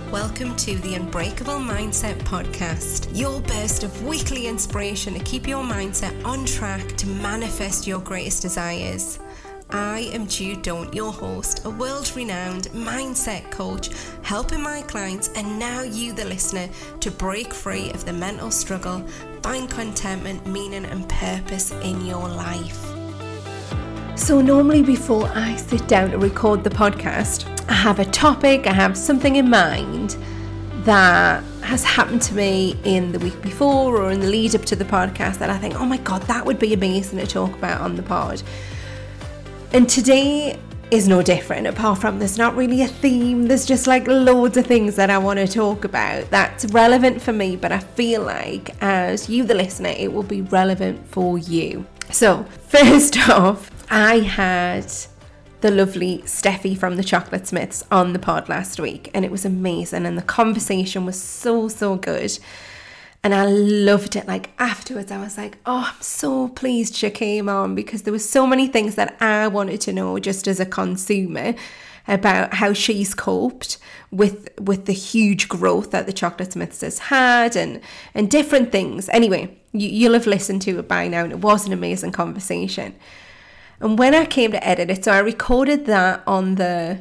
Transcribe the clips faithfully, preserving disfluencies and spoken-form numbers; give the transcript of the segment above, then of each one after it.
Welcome to the Unbreakable Mindset Podcast, your burst of weekly inspiration to keep your mindset on track to manifest your greatest desires. I am Jude Don't, your host, a world-renowned mindset coach, helping my clients and now you, the listener, to break free of the mental struggle, find contentment, meaning and purpose in your life. So normally before I sit down to record the podcast, I have a topic, I have something in mind that has happened to me in the week before or in the lead up to the podcast that I think, oh my God, that would be amazing to talk about on the pod. And today is no different, apart from there's not really a theme, there's just like loads of things that I want to talk about that's relevant for me, but I feel like as you, the listener, it will be relevant for you. So first off, I had the lovely Steffi from the Chocolate Smiths on the pod last week, and it was amazing, and the conversation was so, so good. And I loved it. Like afterwards, I was like, oh, I'm so pleased she came on, because there were so many things that I wanted to know just as a consumer about how she's coped with with the huge growth that the Chocolate Smiths has had and, and different things. Anyway, you, you'll have listened to it by now, and it was an amazing conversation. And when I came to edit it, so I recorded that on the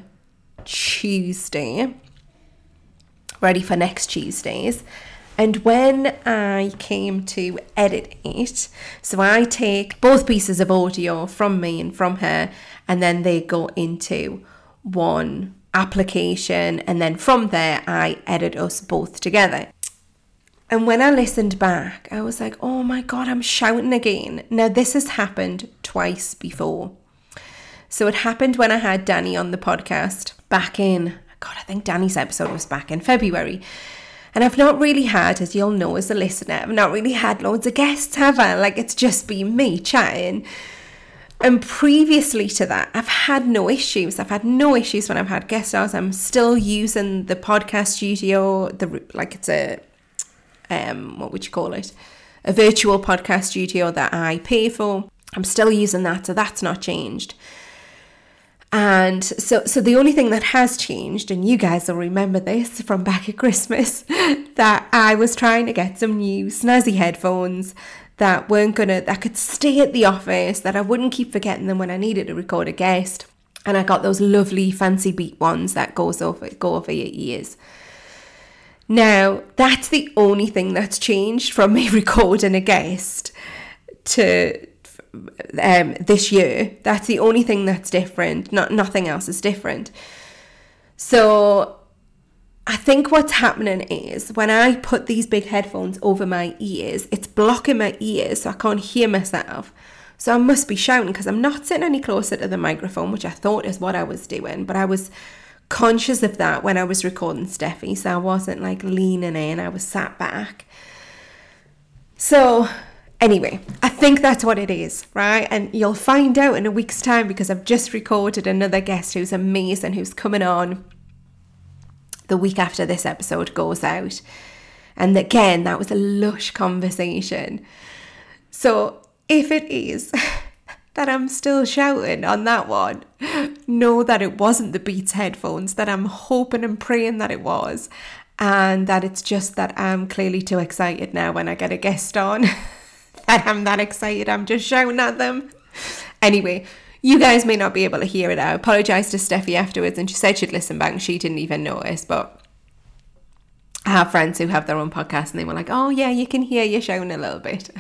Tuesday, ready for next Tuesdays. And when I came to edit it, so I take both pieces of audio from me and from her, and then they go into one application. And then from there, I edit us both together. And when I listened back, I was like, oh my God, I'm shouting again. Now, this has happened twice before. So it happened when I had Danny on the podcast back in, God, I think Danny's episode was back in February. And I've not really had, as you'll know as a listener, I've not really had loads of guests, have I? Like, it's just been me chatting. And previously to that, I've had no issues. I've had no issues when I've had guest stars. I'm still using the podcast studio, the like it's a, um, what would you call it? A virtual podcast studio that I pay for. I'm still using that, so that's not changed. And so so the only thing that has changed, and you guys will remember this from back at Christmas, that I was trying to get some new snazzy headphones that weren't gonna, that could stay at the office, that I wouldn't keep forgetting them when I needed to record a guest. And I got those lovely fancy Beat ones that goes over, go over your ears. Now, that's the only thing that's changed from me recording a guest to um, this year. That's the only thing that's different. Not nothing else is different. So I think what's happening is when I put these big headphones over my ears, it's blocking my ears so I can't hear myself. So I must be shouting because I'm not sitting any closer to the microphone, which I thought is what I was doing, but I was conscious of that when I was recording Steffi, so I wasn't like leaning in, I was sat back. So anyway, I think that's what it is, right? And you'll find out in a week's time, because I've just recorded another guest who's amazing, who's coming on the week after this episode goes out. And again, that was a lush conversation. So if it is that I'm still shouting on that one, know that it wasn't the Beats headphones, that I'm hoping and praying that it was, and that it's just that I'm clearly too excited now when I get a guest on, that I'm that excited, I'm just shouting at them. Anyway, you guys may not be able to hear it. I apologise to Steffi afterwards, and she said she'd listen back and she didn't even notice, but I have friends who have their own podcast and they were like, oh yeah, you can hear you shouting a little bit.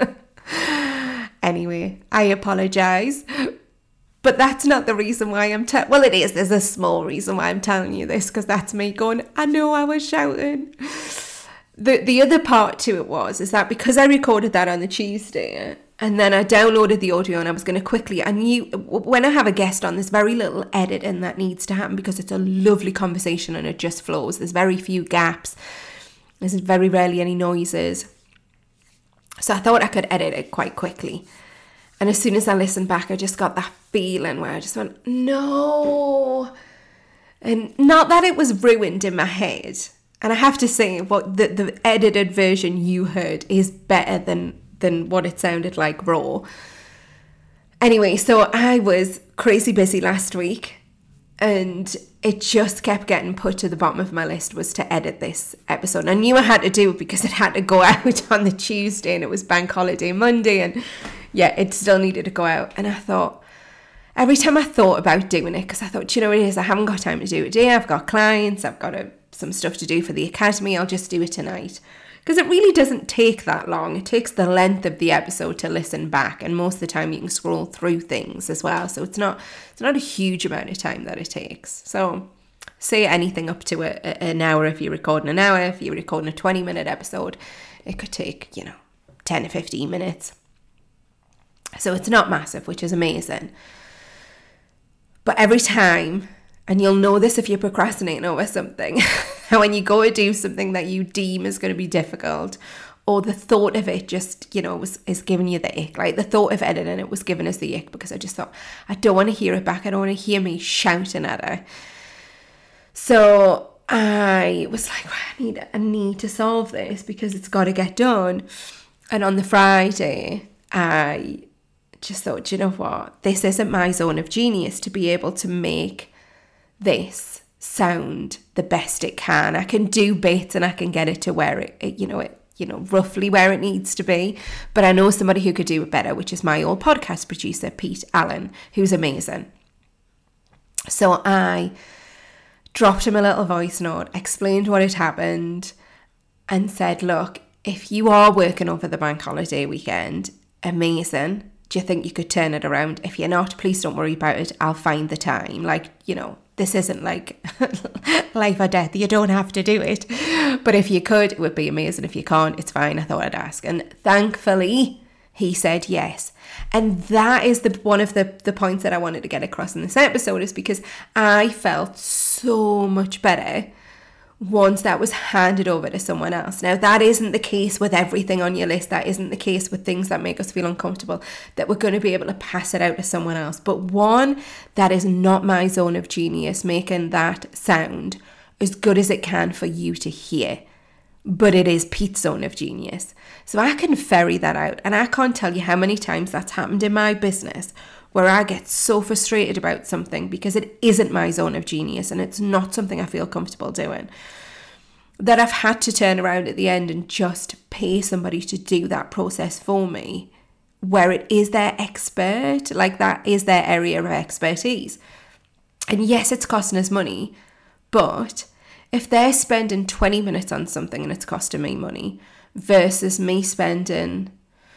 Anyway, I apologise, but that's not the reason why I'm telling, well it is, there's a small reason why I'm telling you this, because that's me going, I know I was shouting. The the other part to it was, is that because I recorded that on the Tuesday, and then I downloaded the audio and I was going to quickly, I knew when I have a guest on, there's very little editing that needs to happen because it's a lovely conversation and it just flows. There's very few gaps. There's very rarely any noises. So I thought I could edit it quite quickly. And as soon as I listened back, I just got that feeling where I just went, no. And not that it was ruined in my head. And I have to say, what the, the edited version you heard is better than, than what it sounded like raw. Anyway, so I was crazy busy last week. And it just kept getting put to the bottom of my list was to edit this episode. And I knew I had to do it because it had to go out on the Tuesday and it was bank holiday Monday. And yeah, it still needed to go out. And I thought, every time I thought about doing it, because I thought, you know what it is, I haven't got time to do it today. I've got clients, I've got a, some stuff to do for the academy. I'll just do it tonight. Because it really doesn't take that long. It takes the length of the episode to listen back. And most of the time you can scroll through things as well. So it's not it's not a huge amount of time that it takes. So say anything up to a, a, an hour if you're recording an hour. If you're recording a twenty minute episode, it could take, you know, ten to fifteen minutes. So it's not massive, which is amazing. But every time, and you'll know this if you're procrastinating over something, when you go to do something that you deem is going to be difficult, or the thought of it just, you know, was is giving you the ick. Like the thought of editing it was giving us the ick because I just thought, I don't want to hear it back. I don't want to hear me shouting at her. So I was like, I need, I need to solve this because it's got to get done. And on the Friday, I just thought, do you know what? This isn't my zone of genius to be able to make this sound the best it can. I can do bits and I can get it to where it, it you know, it, you know, roughly where it needs to be. But I know somebody who could do it better, which is my old podcast producer, Pete Allen, who's amazing. So I dropped him a little voice note, explained what had happened, and said, look, if you are working over the bank holiday weekend, amazing. Do you think you could turn it around? If you're not, please don't worry about it. I'll find the time. Like, you know, this isn't like life or death. You don't have to do it. But if you could, it would be amazing. If you can't, it's fine. I thought I'd ask. And thankfully, he said yes. And that is the one of the, the points that I wanted to get across in this episode, is because I felt so much better once that was handed over to someone else. Now, that isn't the case with everything on your list. That isn't the case with things that make us feel uncomfortable, that we're going to be able to pass it out to someone else. But one, that is not my zone of genius, making that sound as good as it can for you to hear. But it is Pete's zone of genius. So I can ferry that out. And I can't tell you how many times that's happened in my business, where I get so frustrated about something because it isn't my zone of genius and it's not something I feel comfortable doing, that I've had to turn around at the end and just pay somebody to do that process for me, where it is their expert, like that is their area of expertise. And yes, it's costing us money, but if they're spending twenty minutes on something and it's costing me money versus me spending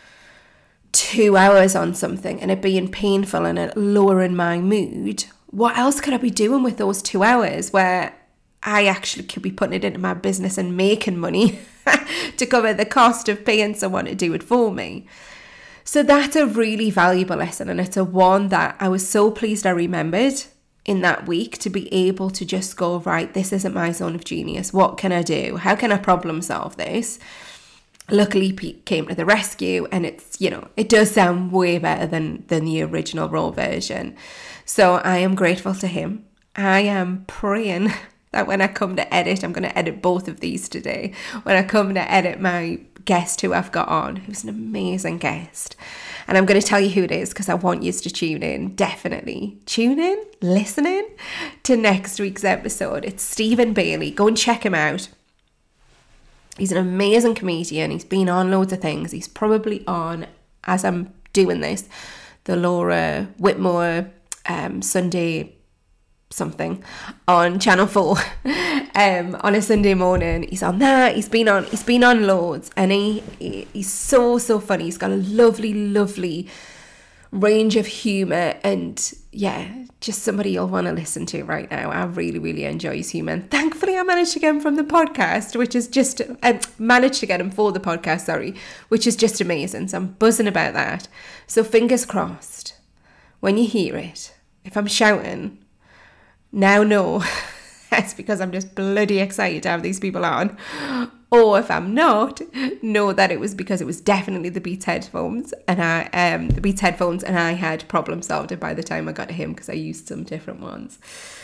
two hours on something and it being painful and it lowering my mood, what else could I be doing with those two hours where I actually could be putting it into my business and making money to cover the cost of paying someone to do it for me? So that's a really valuable lesson, and it's a one that I was so pleased I remembered in that week, to be able to just go, right, this isn't my zone of genius. What can I do? How can I problem solve this? Luckily, Pete came to the rescue, and it's, you know, it does sound way better than, than the original raw version. So I am grateful to him. I am praying that when I come to edit, I'm going to edit both of these today. When I come to edit my guest who I've got on, who's an amazing guest. And I'm going to tell you who it is because I want you to tune in. Definitely tune in, listen in to next week's episode. It's Stephen Bailey. Go and check him out. He's an amazing comedian. He's been on loads of things. He's probably on, as I'm doing this, the Laura Whitmore um, Sunday something on Channel four um, on a Sunday morning. He's on that. He's been on. He's been on loads, and he, he he's so so funny. He's got a lovely lovely range of humour, and yeah, just somebody you'll want to listen to right now. I really really enjoy his humour, and thankfully I managed to get him from the podcast, which is just uh, managed to get him for the podcast. Sorry, which is just amazing. So I'm buzzing about that. So fingers crossed when you hear it. If I'm shouting, now know it's because I'm just bloody excited to have these people on. Or if I'm not, know that it was because it was definitely the Beats headphones, and I um the Beats headphones, and I had problem solved it by the time I got to him because I used some different ones.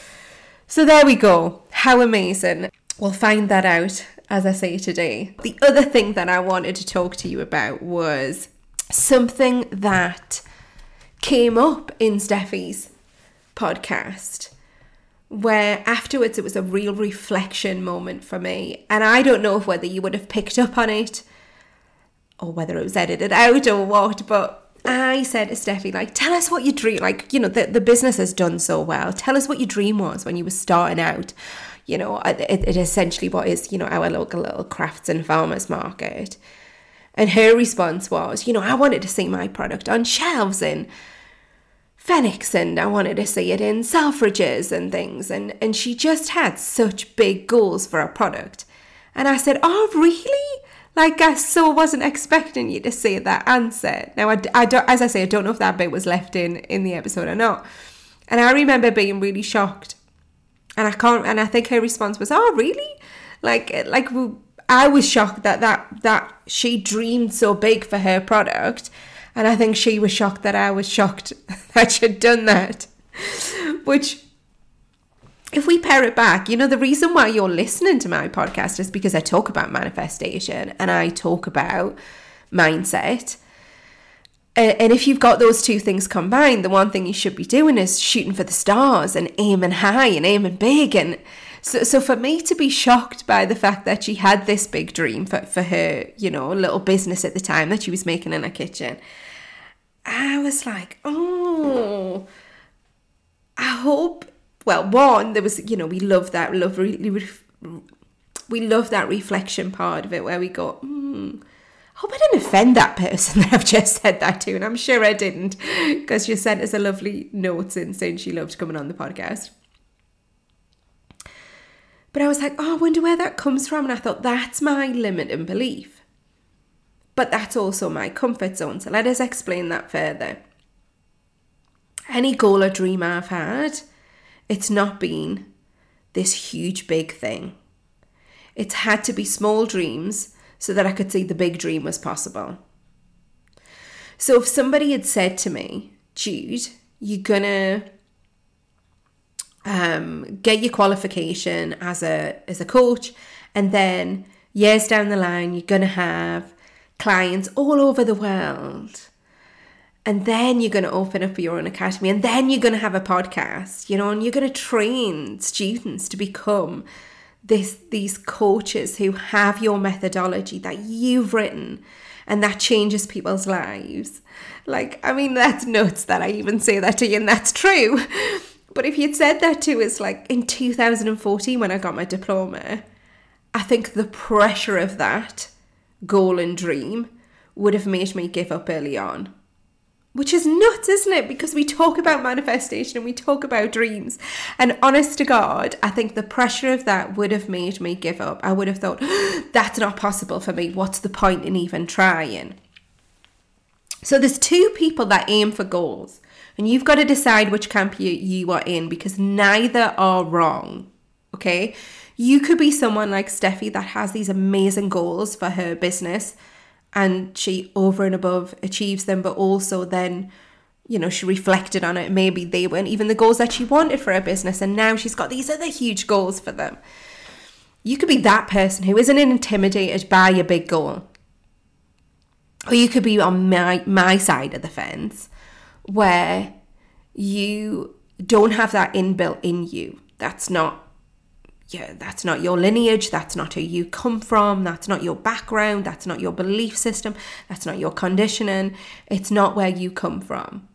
So there we go. How amazing. We'll find that out, as I say today. The other thing that I wanted to talk to you about was something that came up in Steffi's podcast, where afterwards it was a real reflection moment for me. And I don't know whether you would have picked up on it or whether it was edited out or what, but I said to Steffi, like, tell us what your dream, like, you know, the, the business has done so well. Tell us what your dream was when you were starting out. You know, it, it essentially what is, you know, our local little crafts and farmers market. And her response was, you know, I wanted to see my product on shelves in Phoenix, and I wanted to see it in Selfridges and things. And, and she just had such big goals for a product. And I said, oh, really? Like, I so wasn't expecting you to say that answer. Now, I, I don't, as I say, I don't know if that bit was left in, in the episode or not. And I remember being really shocked. And I can't, and I think her response was, oh, really? Like, like I was shocked that, that, that she dreamed so big for her product. And I think she was shocked that I was shocked that she'd done that. Which, if we pare it back, you know, the reason why you're listening to my podcast is because I talk about manifestation and I talk about mindset. And if you've got those two things combined, the one thing you should be doing is shooting for the stars and aiming high and aiming big. And so, so for me to be shocked by the fact that she had this big dream for, for her, you know, little business at the time that she was making in her kitchen, I was like, oh, I hope, well, one, there was, you know, we love that, love, really, we love that reflection part of it where we go, hmm, I hope I didn't offend that person that I've just said that to. And I'm sure I didn't, because she sent us a lovely note since saying she loved coming on the podcast. But I was like, oh, I wonder where that comes from. And I thought, that's my limiting belief. But that's also my comfort zone. So let us explain that further. Any goal or dream I've had, it's not been this huge, big thing. It's had to be small dreams so that I could see the big dream was possible. So if somebody had said to me, Jude, you're going to um, get your qualification as a as a coach, and then years down the line, you're going to have clients all over the world. And then you're going to open up your own academy, and then you're going to have a podcast, you know, and you're going to train students to become this these coaches who have your methodology that you've written and that changes people's lives. Like, I mean, that's nuts that I even say that to you, and that's true. But if you'd said that to us, like in two thousand fourteen when I got my diploma, I think the pressure of that goal and dream would have made me give up early on. Which is nuts, isn't it? Because we talk about manifestation and we talk about dreams. And honest to God, I think the pressure of that would have made me give up. I would have thought, that's not possible for me. What's the point in even trying? So there's two people that aim for goals. And you've got to decide which camp you, you are in, because neither are wrong. Okay? You could be someone like Steffi that has these amazing goals for her business, and she over and above achieves them, but also then, you know, she reflected on it. Maybe they weren't even the goals that she wanted for her business, and now she's got these other huge goals for them. You could be that person who isn't intimidated by a big goal. Or you could be on my, my side of the fence, where you don't have that inbuilt in you. That's not Yeah, that's not your lineage, that's not who you come from, that's not your background, that's not your belief system, that's not your conditioning, it's not where you come from.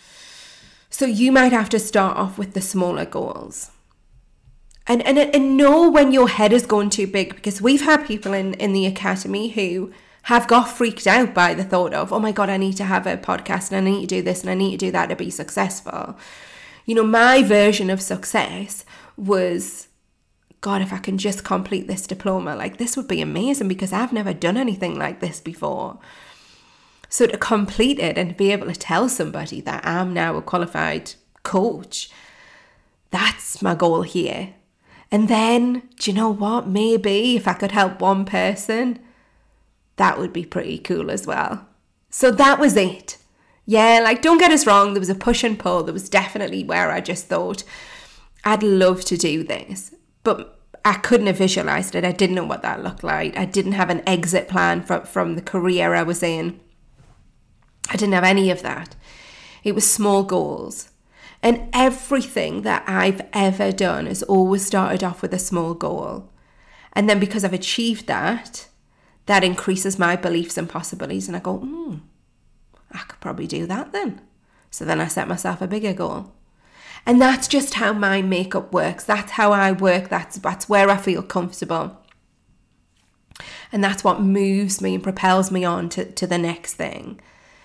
So you might have to start off with the smaller goals. And and, and know when your head is going too big, because we've had people in, in the academy who have got freaked out by the thought of, oh my God, I need to have a podcast and I need to do this and I need to do that to be successful. You know, my version of success was, God, if I can just complete this diploma, like this would be amazing, because I've never done anything like this before. So to complete it and be able to tell somebody that I'm now a qualified coach, that's my goal here. And then, do you know what? Maybe if I could help one person, that would be pretty cool as well. So that was it. Yeah, like don't get us wrong. There was a push and pull. There was definitely where I just thought, I'd love to do this. But I couldn't have visualized it. I didn't know what that looked like. I didn't have an exit plan from, from the career I was in. I didn't have any of that. It was small goals. And everything that I've ever done has always started off with a small goal. And then because I've achieved that, that increases my beliefs and possibilities. And I go, hmm, I could probably do that then. So then I set myself a bigger goal. And that's just how my makeup works. That's how I work. That's, that's where I feel comfortable. And that's what moves me and propels me on to, to the next thing.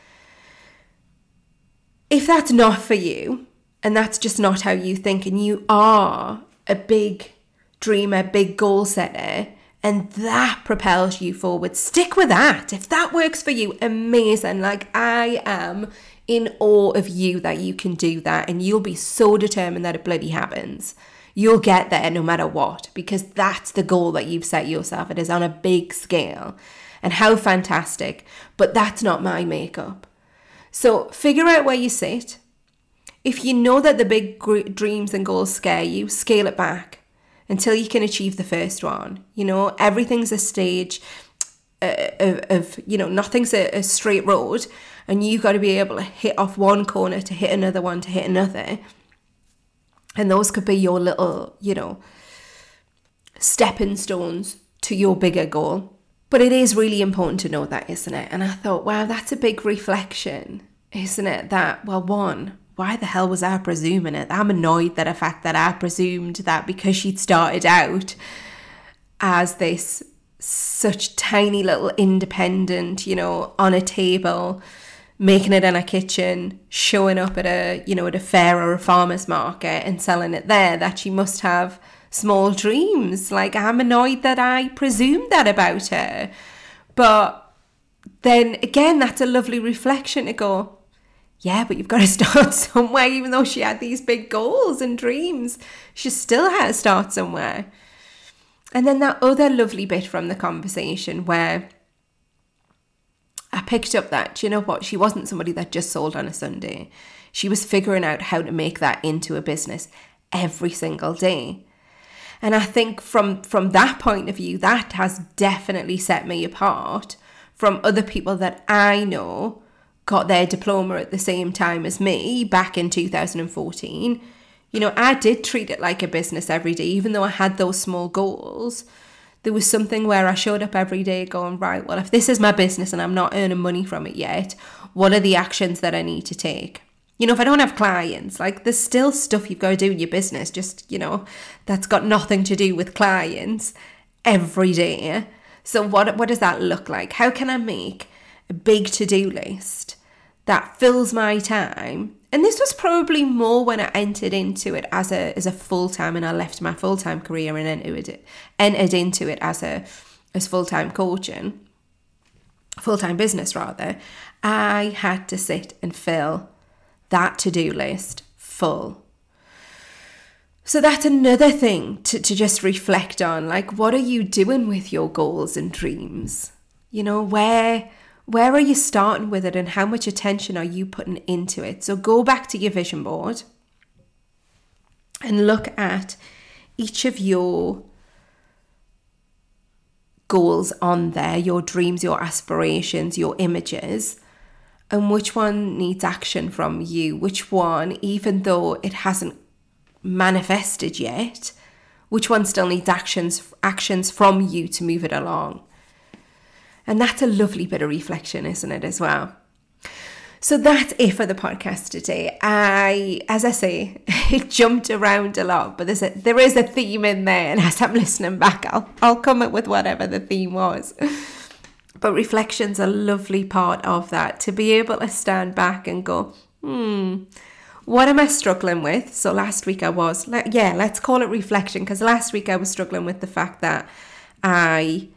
If that's not for you, and that's just not how you think, and you are a big dreamer, big goal setter, and that propels you forward, stick with that. If that works for you, amazing. Like, I am in awe of you that you can do that, and you'll be so determined that it bloody happens. You'll get there no matter what, because that's the goal that you've set yourself. It is on a big scale, and how fantastic. But that's not my makeup. So figure out where you sit. If you know that the big gr- dreams and goals scare you, scale it back until you can achieve the first one. You know, everything's a stage uh, of, of, you know, nothing's a, a straight road, and you got to be able to hit off one corner to hit another one to hit another. And those could be your little, you know, stepping stones to your bigger goal. But it is really important to know that, isn't it? And I thought, wow, that's a big reflection, isn't it? That, well, one, why the hell was I presuming it? I'm annoyed that the fact that I presumed that because she'd started out as this such tiny little independent, you know, on a table, making it in a kitchen, showing up at a, you know, at a fair or a farmer's market and selling it there, that she must have small dreams. Like, I'm annoyed that I presumed that about her. But then again, that's a lovely reflection to go, yeah, but you've got to start somewhere. Even though she had these big goals and dreams, she still had to start somewhere. And then that other lovely bit from the conversation where I picked up that, you know what, she wasn't somebody that just sold on a Sunday. She was figuring out how to make that into a business every single day. And I think from, from that point of view, that has definitely set me apart from other people that I know got their diploma at the same time as me back in two thousand fourteen. You know, I did treat it like a business every day, even though I had those small goals. There was something where I showed up every day going, right, well, if this is my business and I'm not earning money from it yet, what are the actions that I need to take? You know, if I don't have clients, like, there's still stuff you've got to do in your business, just, you know, that's got nothing to do with clients every day. So what what does that look like? How can I make a big to-do list that fills my time? And this was probably more when I entered into it as a as a full-time, and I left my full-time career and entered it, entered into it as a as full-time coaching, full-time business rather. I had to sit and fill that to-do list full. So that's another thing to, to just reflect on. Like, what are you doing with your goals and dreams? You know, where... Where are you starting with it, and how much attention are you putting into it? So go back to your vision board and look at each of your goals on there, your dreams, your aspirations, your images, and which one needs action from you, which one, even though it hasn't manifested yet, which one still needs actions, actions from you to move it along. And that's a lovely bit of reflection, isn't it, as well? So that's it for the podcast today. I, as I say, it jumped around a lot, but there's a, there is a theme in there. And as I'm listening back, I'll, I'll come up with whatever the theme was. But reflection's a lovely part of that, to be able to stand back and go, hmm, what am I struggling with? So last week I was, yeah, let's call it reflection, because last week I was struggling with the fact that I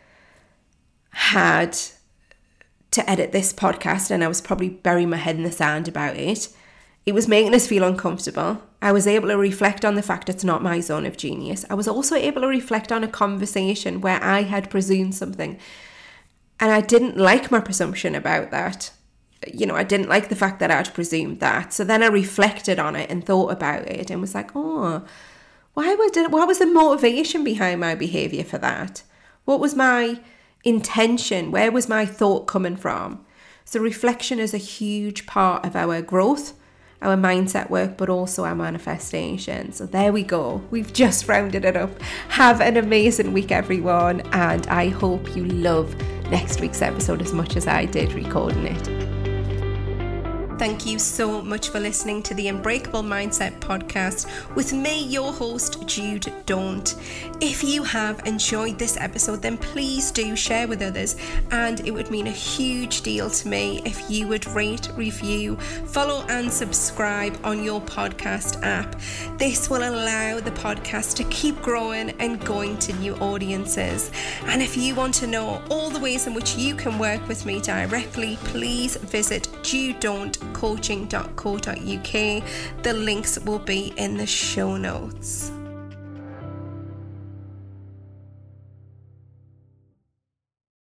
had to edit this podcast and I was probably burying my head in the sand about it. It was making us feel uncomfortable. I was able to reflect on the fact it's not my zone of genius. I was also able to reflect on a conversation where I had presumed something, and I didn't like my presumption about that. You know, I didn't like the fact that I'd presumed that. So then I reflected on it and thought about it and was like, oh, why was it, what was the motivation behind my behaviour for that? What was my intention? Where was my thought coming from? So reflection is a huge part of our growth our mindset work, but also our manifestation. So there we go. We've just rounded it up. Have an amazing week, everyone. And I hope you love next week's episode as much as I did recording it. Thank you so much for listening to the Unbreakable Mindset podcast with me, your host, Jude Don't. If you have enjoyed this episode, then please do share with others, and it would mean a huge deal to me if you would rate, review, follow and subscribe on your podcast app. This will allow the podcast to keep growing and going to new audiences. And if you want to know all the ways in which you can work with me directly, please visit jude don't coaching dot co dot uk. The links will be in the show notes.